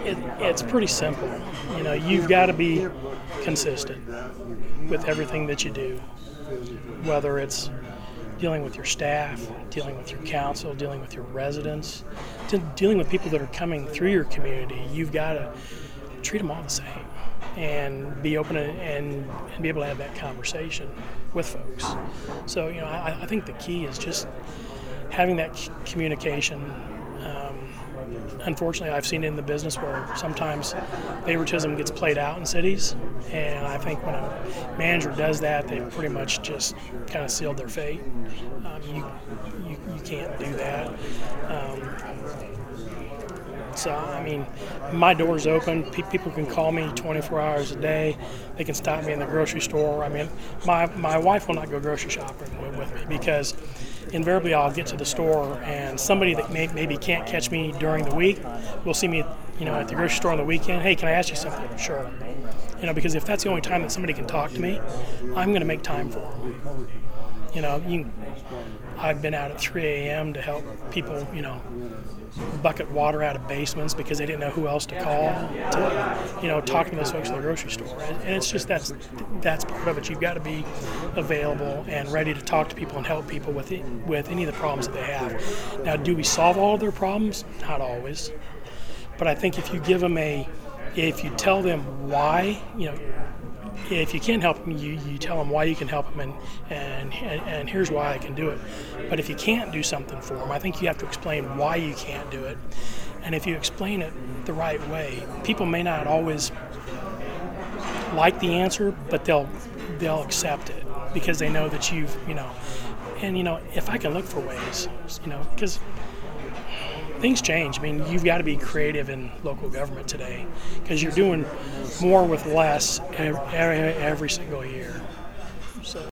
It's pretty simple. You've got to be consistent with everything that you do, whether it's dealing with your staff, dealing with your council, dealing with your residents, dealing with people that are coming through your community. You've got to treat them all the same and be open and be able to have that conversation with folks. So, I think the key is just having that communication. Unfortunately, I've seen it in the business where sometimes favoritism gets played out in cities, and I think when a manager does that, they pretty much just kind of sealed their fate. You can't do that. My door's open. People can call me 24 hours a day. They can stop me in the grocery store. My wife will not go grocery shopping with me because invariably I'll get to the store and somebody that maybe can't catch me during the week will see me, at the grocery store on the weekend. Hey, can I ask you something? Sure. Because if that's the only time that somebody can talk to me, I'm going to make time for them. I've been out at 3 a.m. to help people, bucket water out of basements because they didn't know who else to call, to, talking to those folks at the grocery store. And it's just that's part of it. You've got to be available and ready to talk to people and help people with any of the problems that they have. Now, do we solve all of their problems? Not always. But I think if you give them if you tell them why, if you can't help them, you tell them why you can help them, and here's why I can do it. But if you can't do something for them, I think you have to explain why you can't do it. And if you explain it the right way, people may not always like the answer, but they'll accept it because they know that you've, and if I can look for ways, because things change. You've got to be creative in local government today because you're doing more with less every single year. So.